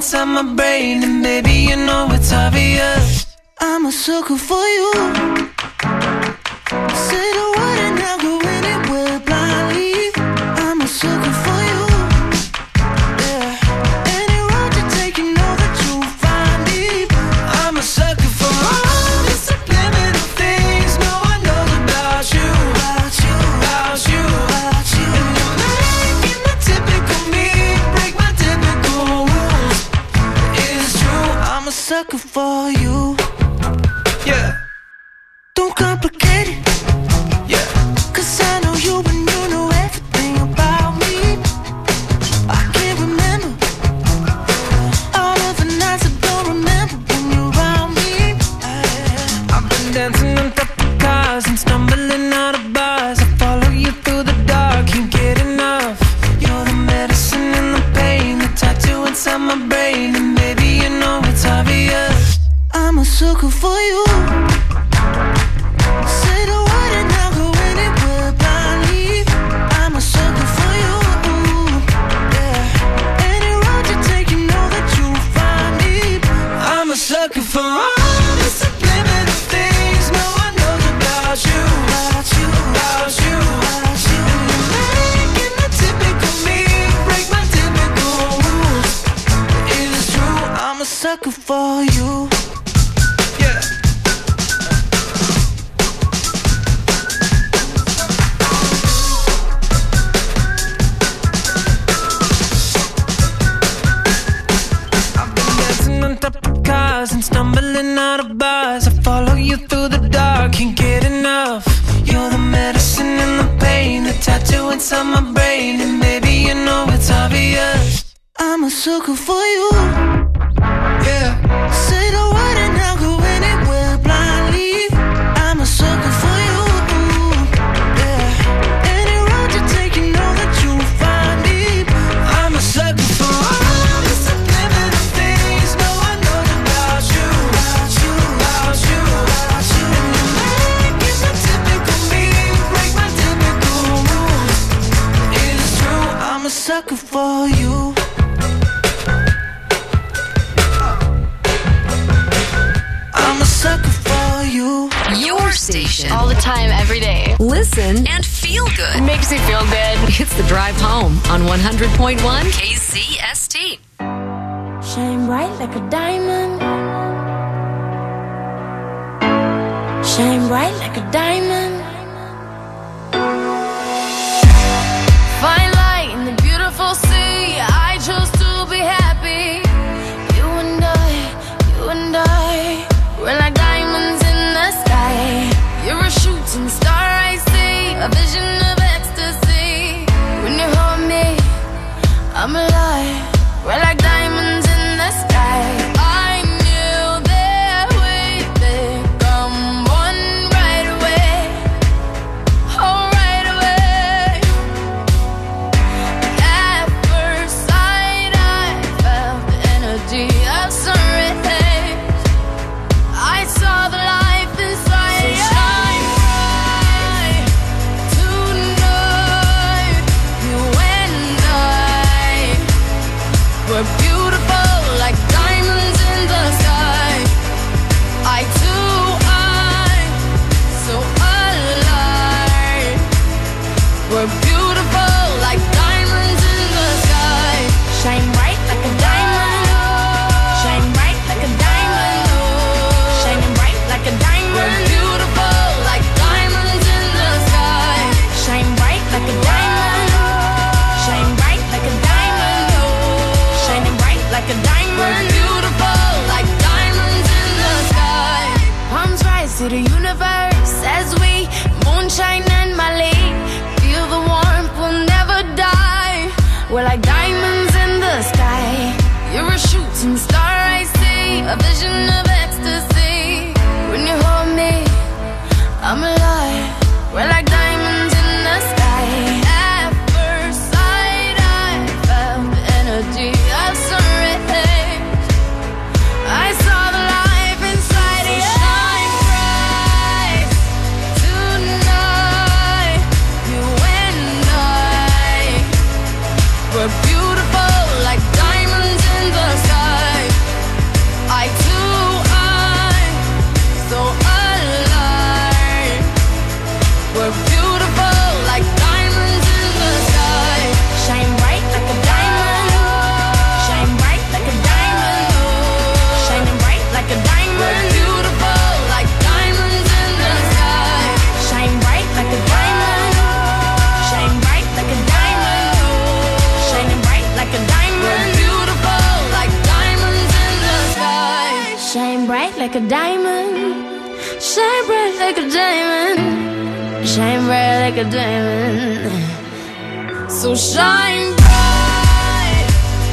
inside my brain, and baby, you know it's obvious. I'm a sucker for you. Say the word and I'll go anywhere blindly. I'm a sucker for you. Yeah. Any road you take, you know that you'll find me. I'm a sucker for all the subliminal things no one knows about you. About you, about you, about you. And you're making the typical me break my typical rules. It's true, I'm a sucker for you. Yeah. Don't complicate it. Yeah. 'Cause I know you and you know everything about me. I can't remember all of the nights I don't remember when you're around me. I've been dancing on top of cars and stumbling out of bars. I follow you through the dark, can't get enough. You're the medicine and the pain, the tattoo inside my brain, and baby, you know it's obvious. I'm a sucker for you. Say the word and I'll go anywhere blindly. I'm a sucker for you. Yeah. Any road you take, you know that you'll find me. I'm a sucker for all the subliminal things no one knows about you. About you, about you, about you. And you're making the typical me break my typical rules. It's true, I'm a sucker for you. And stumbling out of bars, I follow you through the dark, can't get enough. You're the medicine and the pain, the tattoo inside my brain, and baby, you know it's obvious. I'm a sucker for you. Yeah. Say the word and I'll go anywhere blindly. I'm a sucker for you. Yeah. Any road you take, you know that you'll find me. I'm a sucker for all the subliminal things no one knows about you. About you, about you, about you. And you're making the typical me break my typical rules. It's true, I'm a sucker for you. I'm a sucker for you. Your station. All the time, every day. Listen and feel good. Makes me feel good. It's The Drive Home on 100.1 KCST. Shine bright like a diamond. Shine bright like a diamond. Fine light in the beautiful sea. I chose to be happy. You and I, we're like diamonds in the sky. You're a shooting star, I see, a vision of ecstasy. When you hold me, I'm alive. We're like diamonds in the sky. I knew that we'd become one right away. Oh, right away. At first sight, I felt the energy of sun rays. I saw the life inside. So shine bright tonight. You and I, we're beautiful like diamonds in the sky. Eye to eye, so alive. We're beautiful like diamonds in the sky. Shine bright like a diamond. Shine bright like a diamond. Shining bright like a diamond. We're beautiful like diamonds in the sky. Shine bright like a diamond. Shine bright like a diamond. Shining bright like a diamond. We're beautiful like diamonds in the sky. Palms rise to the universe as we moonshine and Mali. Feel the warmth, we'll never die. We're like diamonds in the sky. You're a shooting star, I see, a vision of ecstasy. When you hold me, I'm alive. We're like diamonds in the sky. At first sight, I felt the energy of sun rays. I saw the life inside. So shine bright tonight. like a diamond. Shine bright like a diamond. Shine bright like a diamond. So shine bright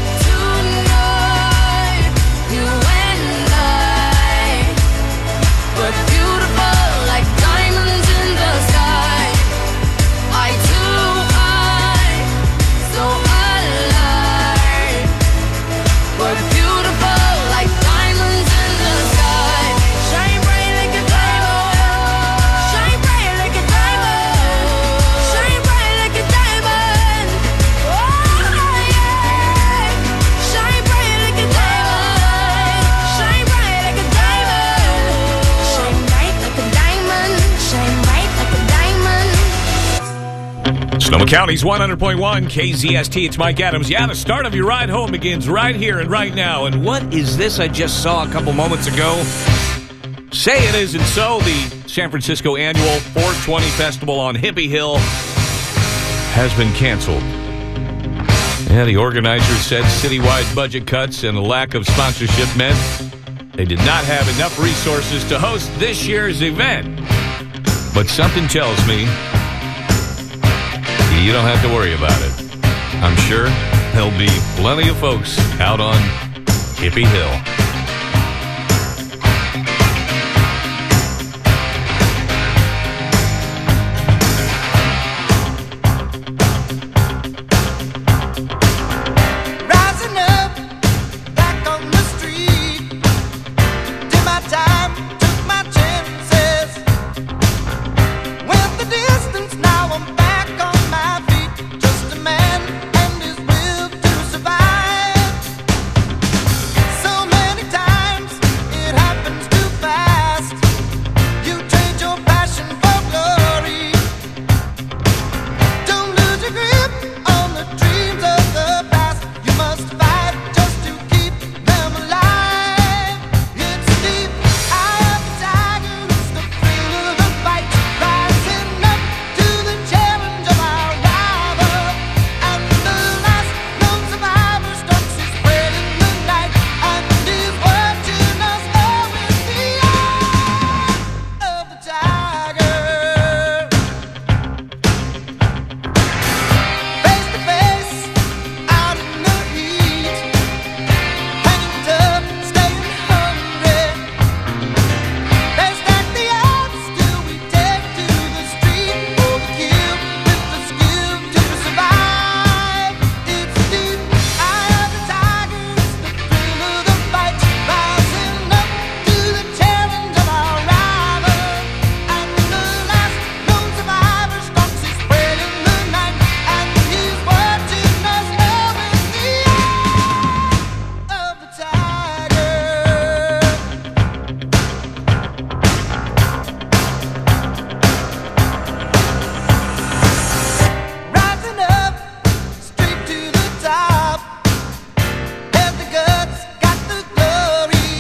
tonight. You and I, we're beautiful like diamonds in the sky. Eye to eye, so alive. We're beautiful like diamonds in the sky. Shine bright like a diamond. Shine bright like a diamond. Shine bright like a diamond. Oh yeah. Shine bright like a diamond. Shine bright like a diamond. Shine bright like a diamond. Shine bright like a diamond. Sonoma County's 100.1 KZST. It's Mike Adams. Yeah, the start of your ride home begins right here and right now. And what is this I just saw a couple moments ago? Say it isn't so. The San Francisco annual 420 Festival on Hippie Hill has been canceled. Yeah, the organizers said citywide budget cuts and a lack of sponsorship meant they did not have enough resources to host this year's event. But something tells me you don't have to worry about it. I'm sure there'll be plenty of folks out on Hippie Hill. Rising up, back on the street. Did my time, took my chances. Went the distance, now I'm back on my feet. Just a man and his will to survive. So many times it happens too fast. You trade your passion for glory. Don't lose your grip on the dreams of the past. You must fight just to keep them alive. It's deep, eye of the tiger. It's the thrill of the fight. Rising up to the challenge of our rival. And the last known survivor stalks his prey in the night. And is watching us all with the eye of the tiger. Face to face, out in the heat, hanging tough, staying hungry. They stack the odds till we take to the street for the kill with the skill to survive. It's deep, eye of the tiger, it's the thrill of the fight. Rising up to the challenge of our rival. And the last known survivor stalks his prey in the night. And he's watching us all with the eye of the tiger. Rising up, straight to the top. Had the guts, got the glory.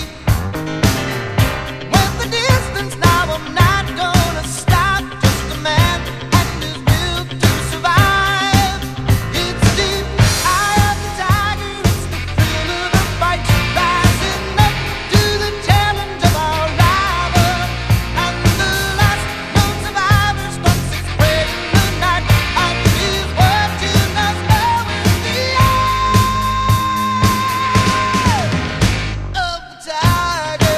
Went the distance, now I'm not gonna stop. Just a man and his will to survive. It's deep, eye of the tiger. It's the thrill of the fight. Rising up to the challenge of our rival. And the last known survivor stalks his prey in the night. And he's watching us all with the eye of the tiger.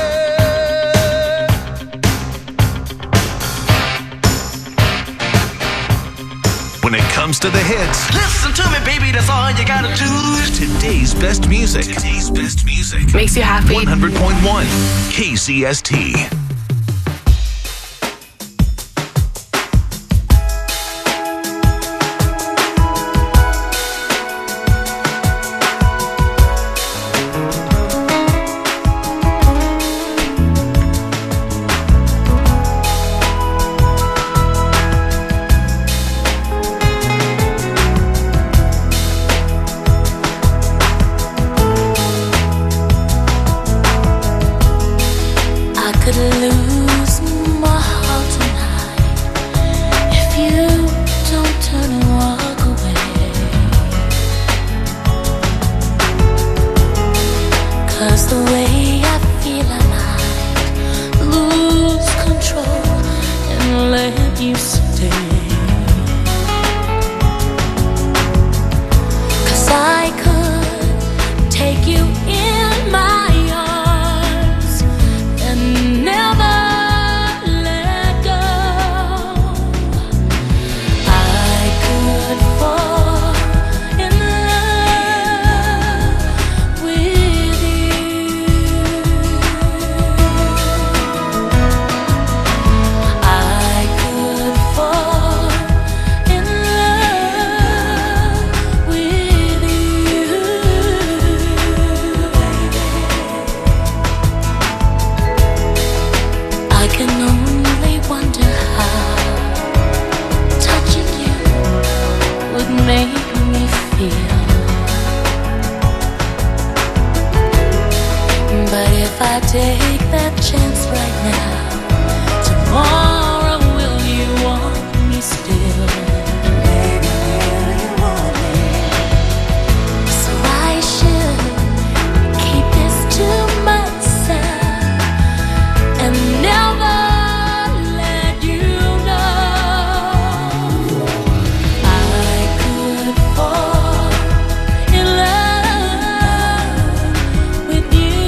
When it comes to the hits, Listen to me, baby, that's all you gotta do. today's best music. Today's best music. Makes you happy. 100.1 KCST. I could lose me feel. But if I take that chance right now, tomorrow will you want me still? Baby, will you want me? So I should keep this to myself and never let you know. I could fall in love with you.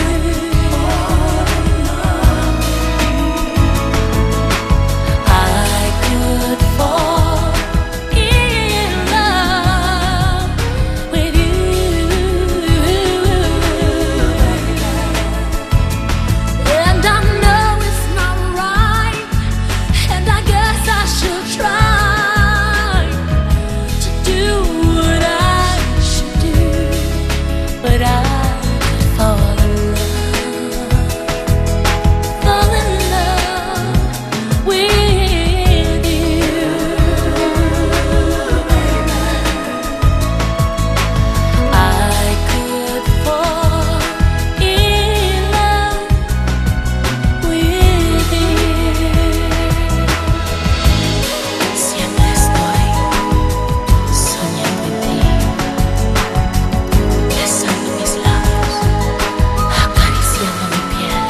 I could fall in love with you. And I know it's not right, and I guess I should try to do what I should do, but I could fall in love with you. I could fall in love with you. Siempre estoy soñando en ti, besando mis labios, acariciando mi piel,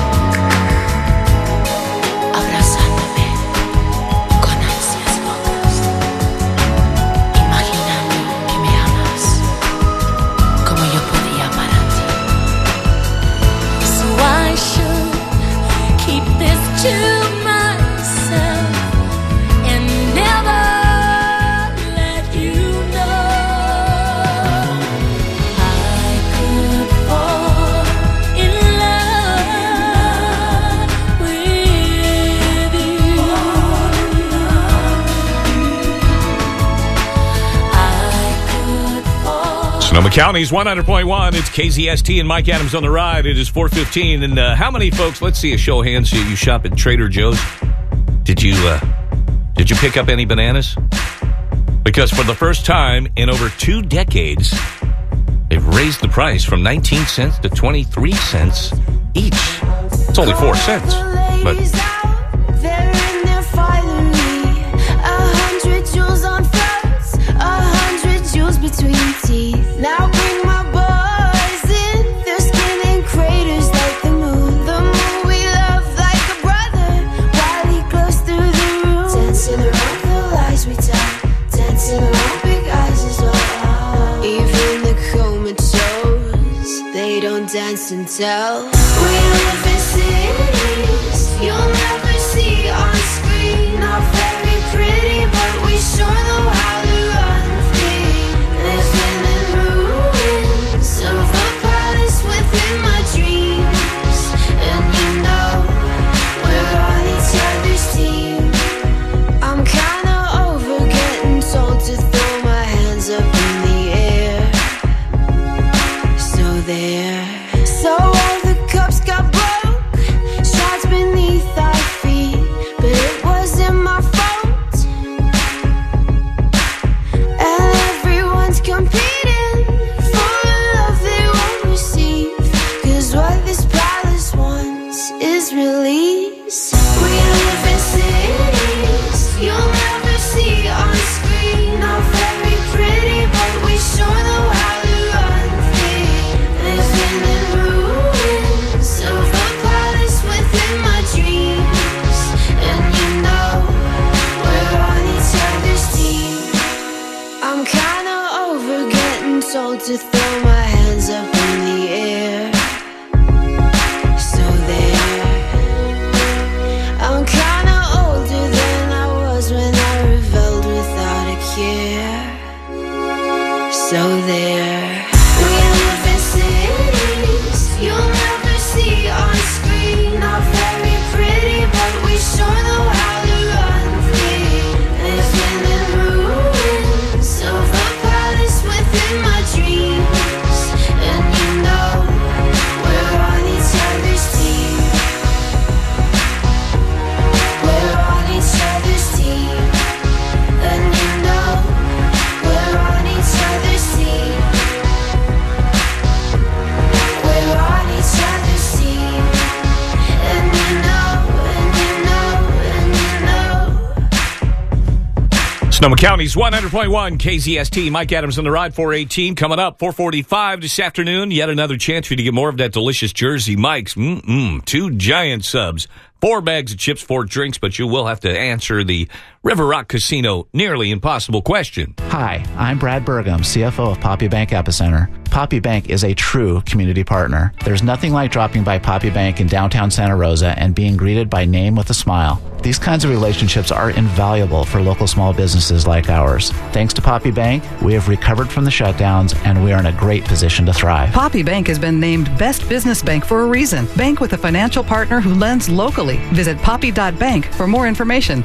abrazándome con ansias locas, imaginando que me amas como yo podía amar a ti. So I should keep this to myself and never let you know. I could fall in love with you. I could fall. Sonoma County's 100.1. It's KZST and Mike Adams on the ride. It is 4:15. And how many folks, let's see a show of hands, you shop at Trader Joe's. Did you pick up any bananas? Because for the first time in over 2 decades, they've raised the price from 19 cents to 23 cents each. It's only 4 cents. But They're in their finery. 100 jewels on throats, 100 jewels between teeth. Now bring my boys in. Their skin in craters like the moon. The moon we love like a brother, while he glows through the room. Dancing around the lies we tell, dancing around big eyes as well. Even the comatose, they don't dance and tell. We live in cities you'll never see on screen. Not very pretty, but we sure know how to run free. Living in ruins of a palace within my dreams. And you know we're on each other's team. I'm kinda over getting told to throw my hands up in the air. So there. So all the cups got broke, shards beneath our feet, but it wasn't my fault. And everyone's competing for a love they won't receive, 'cause what this palace wants is release. We live in cities you'll never see on screen. Not very pretty, but we sure know how to run free. Living in ruins of a palace within my dreams. And you know we're on each other's team. I'm kinda over getting told to throw my hands up in the air. So there. I'm kinda older than I was when I rebelled without a care. So there. We live in cities you'll never see on screen. Not very pretty, but we sure know how to run free. Living in ruins of a palace within my dreams. And you know we're on each other's team. We're on each other's team. And you know we're on Sonoma County's 100.1 KZST. Mike Adams on the ride, 418. Coming up, 445 this afternoon. Yet another chance for you to get more of that delicious Jersey Mike's. 2 giant subs, 4 bags of chips, 4 drinks, but you will have to answer the River Rock Casino nearly impossible question. Hi, I'm Brad Burgum, CFO of Poppy Bank Epicenter. Poppy Bank is a true community partner. There's nothing like dropping by Poppy Bank in downtown Santa Rosa and being greeted by name with a smile. These kinds of relationships are invaluable for local small businesses like ours. Thanks to Poppy Bank, we have recovered from the shutdowns and we are in a great position to thrive. Poppy Bank has been named Best Business Bank for a reason. Bank with a financial partner who lends locally. Visit poppy.bank for more information.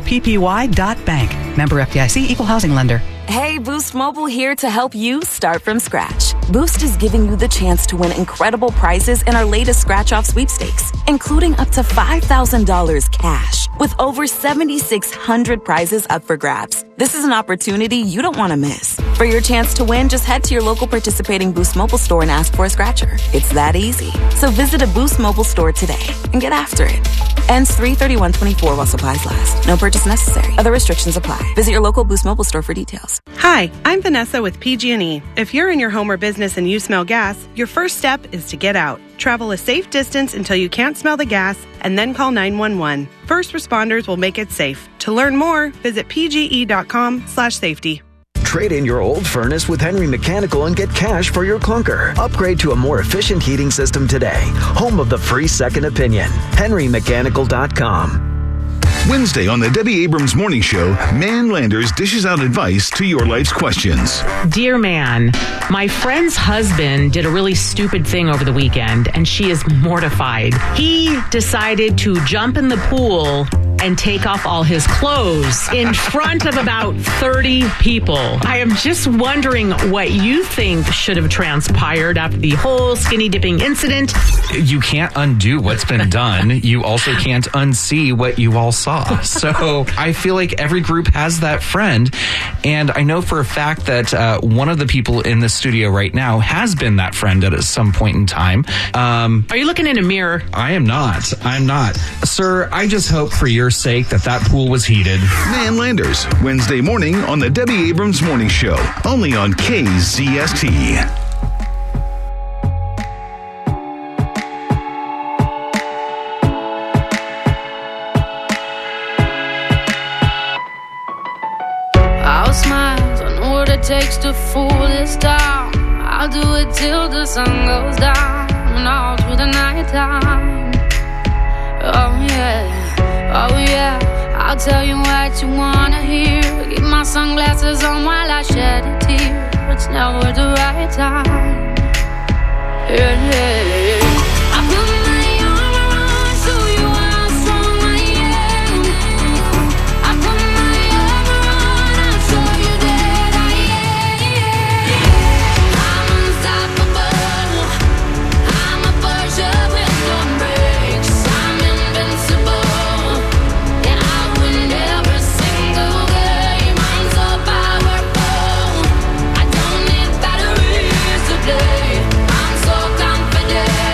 POPPY.bank. Member FDIC, Equal Housing Lender. Hey, Boost Mobile here to help you start from scratch. Boost is giving you the chance to win incredible prizes in our latest scratch-off sweepstakes, including up to $5,000 cash, with over 7,600 prizes up for grabs. This is an opportunity you don't want to miss. For your chance to win, just head to your local participating Boost Mobile store and ask for a scratcher. It's that easy. So visit a Boost Mobile store today and get after it. Ends 3/31/24 while supplies last. No purchase necessary. Other restrictions apply. Visit your local Boost Mobile store for details. Hi, I'm Vanessa with PG&E. If you're in your home or business and you smell gas, your first step is to get out. Travel a safe distance until you can't smell the gas and then call 911. First responders will make it safe. To learn more, visit pge.com/safety. Trade in your old furnace with Henry Mechanical and get cash for your clunker. Upgrade to a more efficient heating system today. Home of the free second opinion. HenryMechanical.com. Wednesday on the Debbie Abrams Morning Show, Man Landers dishes out advice to your life's questions. Dear man, my friend's husband did a really stupid thing over the weekend, and she is mortified. He decided to jump in the pool and take off all his clothes in front of about 30 people. I am just wondering what you think should have transpired after the whole skinny dipping incident. You can't undo what's been done. You also can't unsee what you all saw. So I feel like every group has that friend. And I know for a fact that one of the people in the studio right now has been that friend at some point in time. Are you looking in a mirror? I am not. I'm not. Sir, I just hope for your sake that pool was heated. Man Landers, Wednesday morning on the Debbie Abrams Morning Show, only on KZST. I'll smile, I know what it takes to fool this town. I'll do it till the sun goes down and all through the night time. Oh yeah, I'll tell you what you wanna hear. Keep my sunglasses on while I shed a tear. It's never the right time. Yeah. I put my arm around, show you how strong I am. I put my arm around, I'll show you that I am. I'm unstoppable. I'm a Porsche with no brakes. I'm invincible. Yeah, I win every single game. I'm so powerful. I don't need batteries to play. I'm so confident.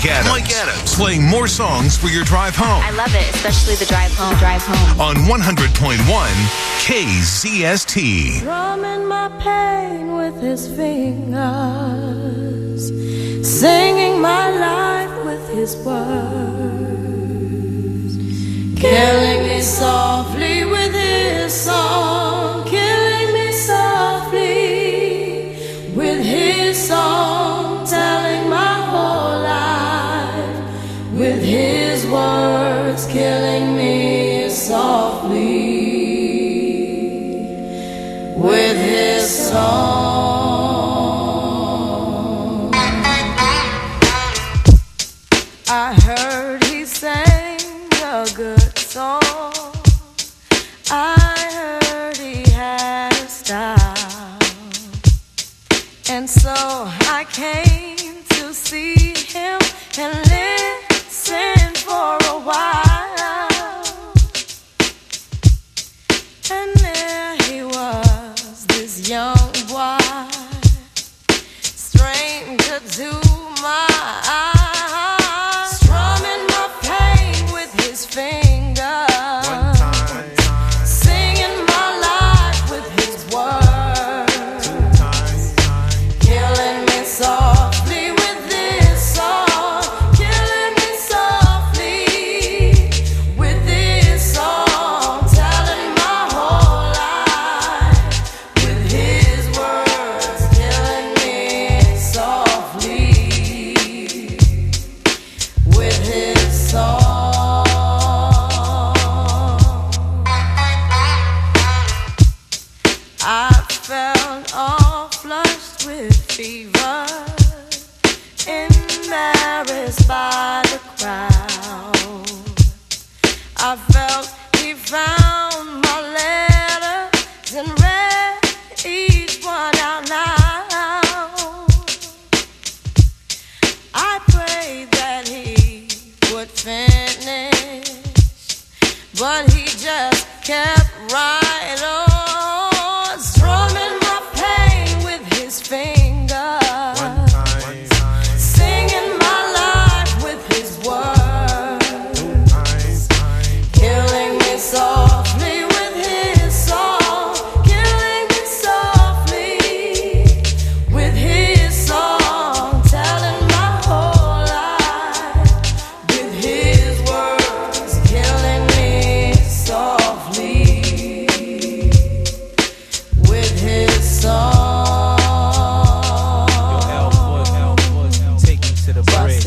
Mike Adams. Mike Adams. Playing more songs for your drive home. I love it, especially the drive home. On 100.1 KZST. Drumming my pain with his fingers, singing my life with his words, killing me softly with his song, killing me softly with his song, telling my whole life with his words, killing me softly with his song. I heard he sang a good song. I heard he had a style. And so I came to see him and listen for a while. And there he was, this young boy, stranger to my eyes, strumming my pain with his fingers, singing my life with his words, killing me softly with this song, killing me softly with this song, telling my whole life with his words, killing me softly with his song. I felt all flushed with fever, embarrassed by the crowd. I felt he found my letters and read each one out loud. I prayed that he would finish, but he just kept right on, strumming my pain with his fingers, singing my life with his words, killing me softly with his song, killing me softly with his song, telling my whole life with his words, killing me softly with his song. Take you to the bridge.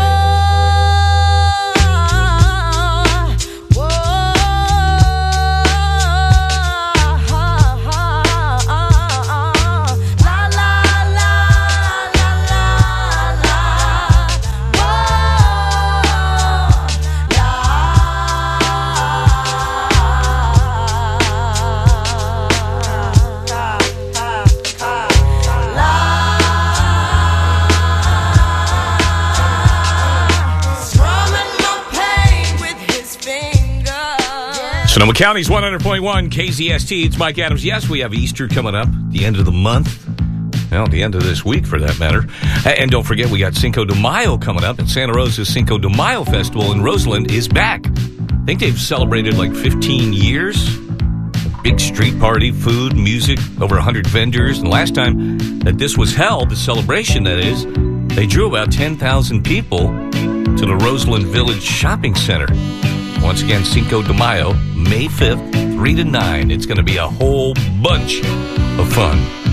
Strumming my pain with his fingers. Sonoma County's 100.1 KZST. It's Mike Adams. Yes, we have Easter coming up, the end of the month. Well, the end of this week, for that matter. And don't forget, we got Cinco de Mayo coming up. And Santa Rosa's Cinco de Mayo Festival in Roseland is back. I think they've celebrated like 15 years. A big street party, food, music, over 100 vendors. And last time that this was held, the celebration that is, they drew about 10,000 people to the Roseland Village Shopping Center. Once again, Cinco de Mayo, May 5th, 3 to 9. It's going to be a whole bunch of fun.